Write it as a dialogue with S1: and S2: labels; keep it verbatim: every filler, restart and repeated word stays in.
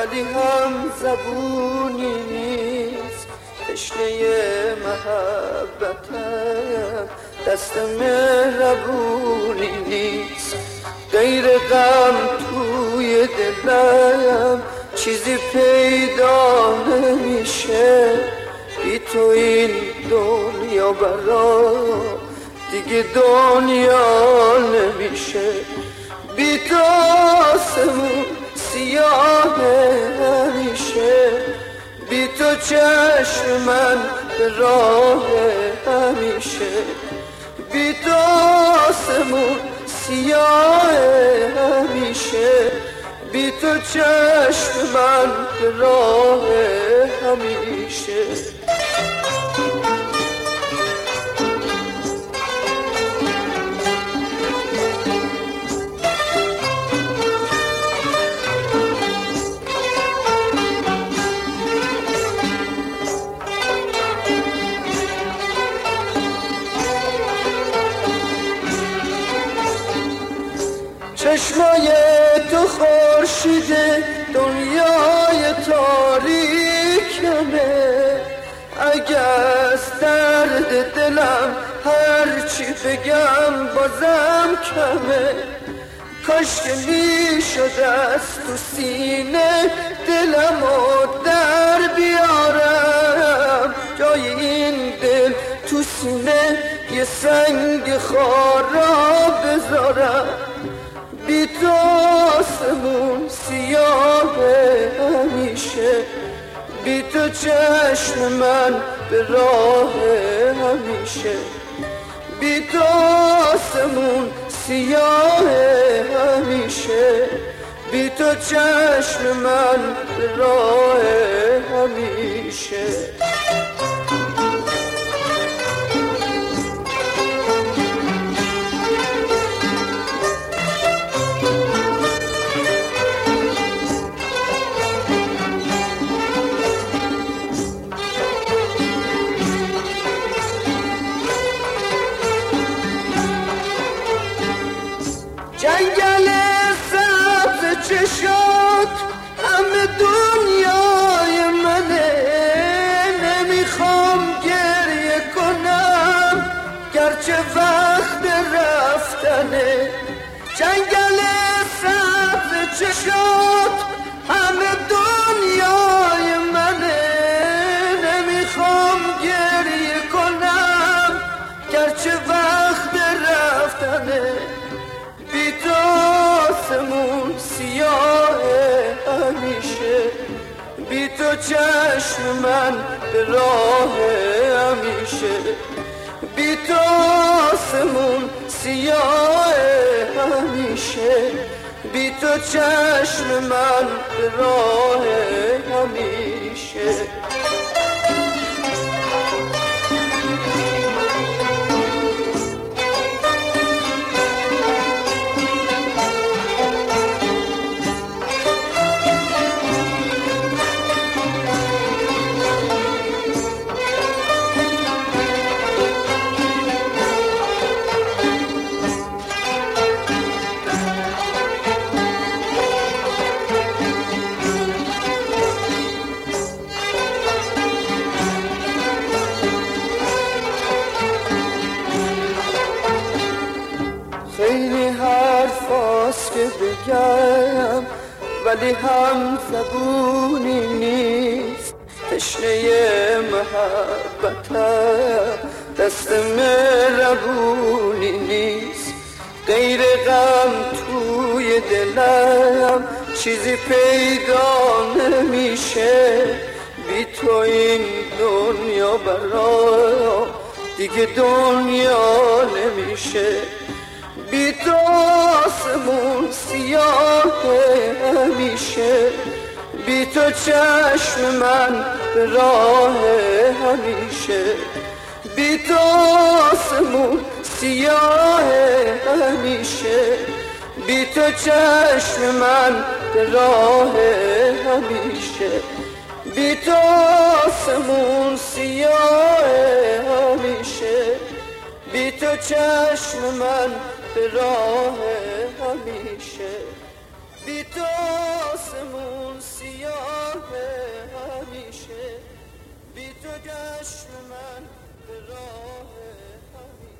S1: ولی هم زبونی نیست. تشنه محبتم دست مهربونی نیست. غیر غم توی دلم چیزی پیدا نمیشه. بی تو این دنیا برام دیگه دنیا نمیشه. بی تو آسمون سیاه همیشه. بی تو چشم من به راه همیشه. بی تو آسمون سیاه همیشه. بی تو چشم من به راه همیشه. چشمای تو خورشید دنیای تاریکمه. اگه از درد دلم هرچی بگم بازم کمه. کاش که می شد از تو سینه دلمو در بیارم. جای این دل تو سینه یه سنگ خارا بذارم. بی تو آسمون سیاه همیشه. بی تو چشم من به راه همیشه. بی تو آسمون سیاه همیشه. بی تو چشم من به راه همیشه. جنگل سبز چشات همه دنیای منه. نمیخوام گریه کنم گرچه وقت رفتنه. جنگل سبز چشات همه دنیای منه. نمیخوام گریه کنم گرچه وقت رفتنه. بی تو آسمون سیاه همیشه. بی تو چشم من به راه همیشه. بی تو آسمون سیاه همیشه. بی تو چشم من به راه همیشه. خیلی حرفاست که بگم ولی هم زبونی نیست. تشنه محبتم دست مهربونی نیست. غیر غم توی دلم چیزی پیدا نمیشه. بی تو این دنیا برام دیگه دنیا نمیشه. بی تو آسمون سیاه همیشه. بی تو چشم من به راه همیشه. بی تو آسمون سیاه همیشه. بی تو چشم من به راه همیشه. بی تو آسمون سیاه همیشه. بی تو چشم من به راه همیشه. بی تو آسمون سیاه همیشه، بی تو گشم من به راه همیشه.